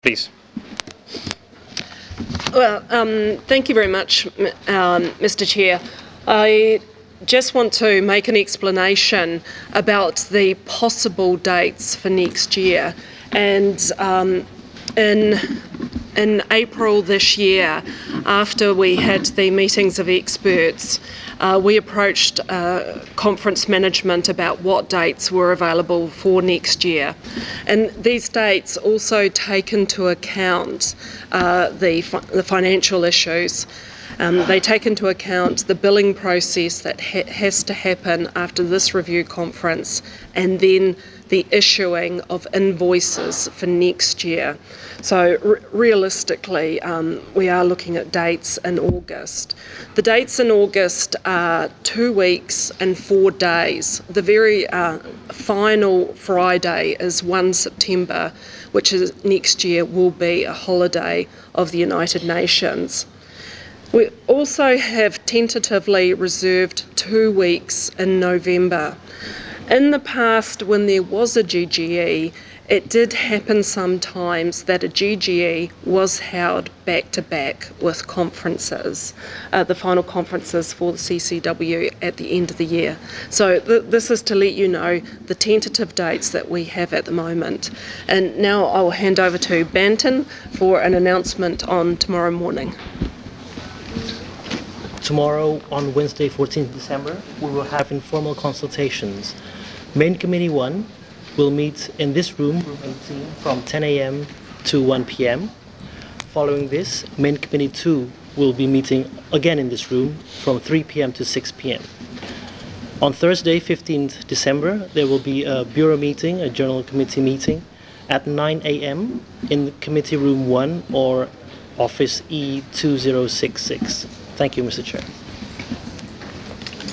Please. Well, thank you very much, Mr. Chair. I just want to make an explanation about the possible dates for next year. And in April this year, after we had the meetings of experts, we approached conference management about what dates were available for next year. And these dates also take into account the financial issues. They take into account the billing process that has to happen after this review conference, and then the issuing of invoices for next year. So realistically, we are looking at dates in August. The dates in August are 2 weeks and 4 days. The very final Friday is 1 September, which is next year will be a holiday of the United Nations. We also have tentatively reserved 2 weeks in November. In the past, when there was a GGE, it did happen sometimes that a GGE was held back-to-back with conferences, the final conferences for the CCW at the end of the year. So this is to let you know the tentative dates that we have at the moment. And now I will hand over to Banton for an announcement on tomorrow morning. Tomorrow, on Wednesday, 14th December, we will have informal consultations. Main Committee 1 will meet in this room, room 18, from 10 a.m. to 1 p.m. Following this, Main Committee 2 will be meeting again in this room from 3 p.m. to 6 p.m. On Thursday, 15th December, there will be a Bureau meeting, a General Committee meeting, at 9 a.m. in Committee Room 1 or Office E2066. Thank you, Mr. Chair.